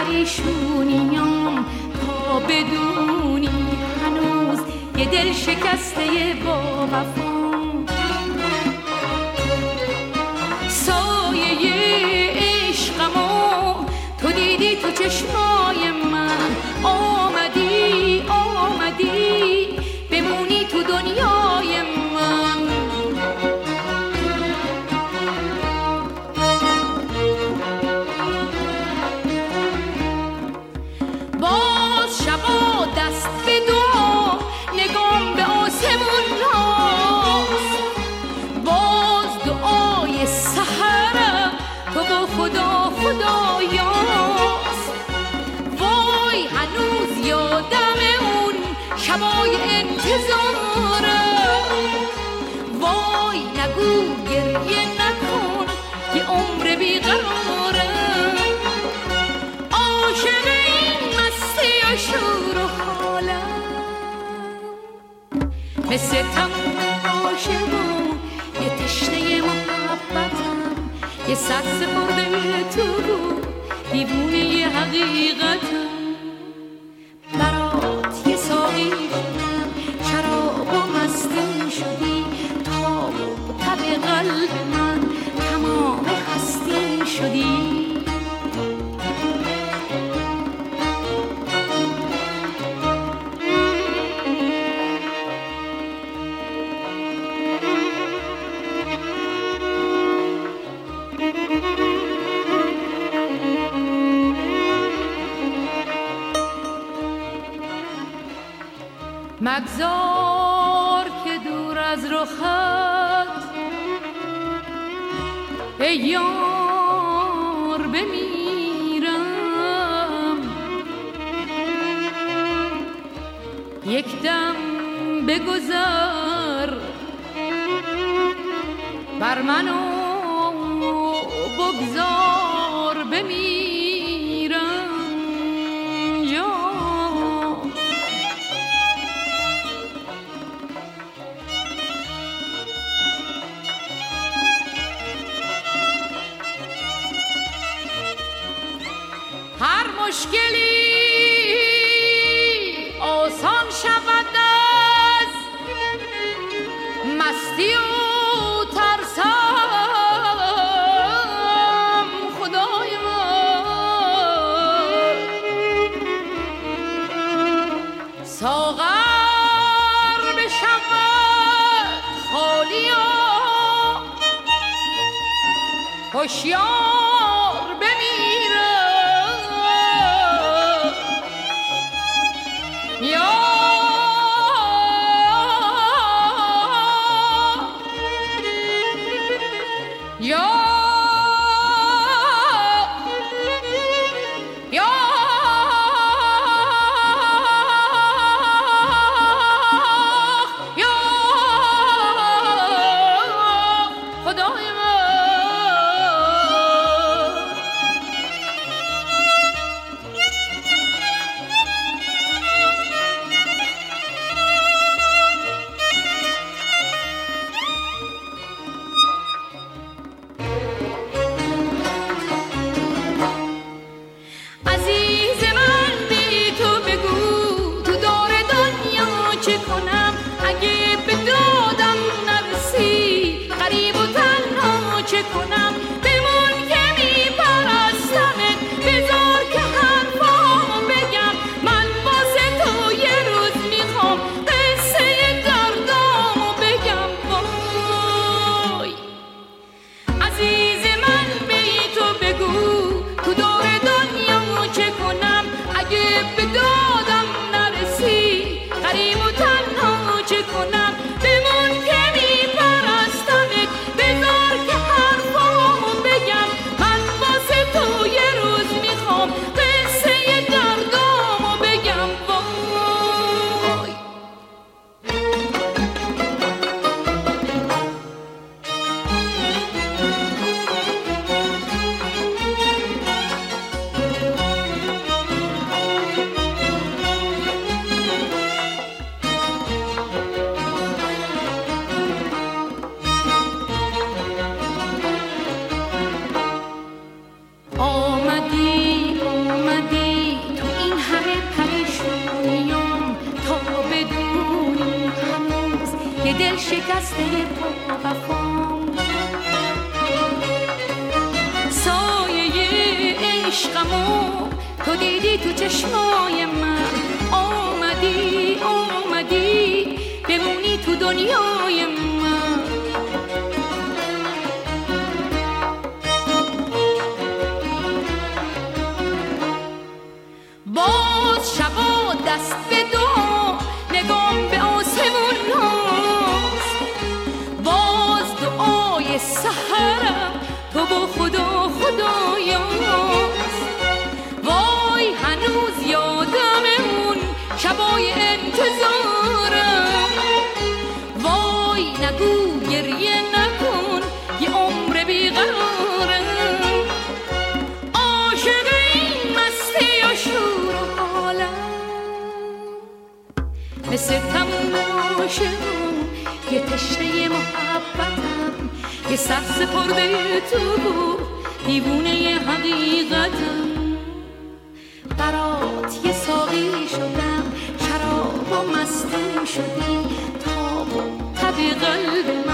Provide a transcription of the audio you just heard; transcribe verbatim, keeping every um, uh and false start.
پریشونیام تا بدونی هنوز یه دل شکسته با وفام. سایه عشقمو تو دیدی تو چشمای من، آمدی آمدی بمونی تو دنیای من. باز شبا دست به دعا نگام به آسمون راست، باز دعای سحرم تو با خدا خدایاست. وای هنوز یادم اون شبای انتظارم، وای نگو گریه نکن یه عمر بیقرارم. عاشق این مستی و شور و حالم، مثل تموم عاشقون یه تشنه محبتم، یه سر سپرده تو دیوونه یه حقیقتم. برات یه ساقی شدم شراب و مستی شدی، تا تب قلب من تمام هستی شدی. مگذار که دور از رخت ای یار بمیرم، یک دم بگذر بر منو بگذار بمیرم. هر مشکلی آسان شود از مستی و ترسم. خدای من ساغر بشود خالی و هوشیار بمیرم. یه دل شکسته پا وفام. سایه عشقمو تو دیدی تو چشمای من، آمدی آمدی بمونی تو دنیای من. باز شبا دست به دعا نگام به آسمون راست، باز دعای سحرم تو با خدا خدایاست. وای هنوز یادم اون شبای انتظارم، وای نگو گریه نکن یه عمر بیقرارم. عاشق این مستی و شور و حالم، مثل تموم عاشقم یه تشنه محبتم، یه سر سپرده تو دیوونه حقیقتم. برات یه ساقی شدم، شراب و مستی شدی، تاب و تب قلب من.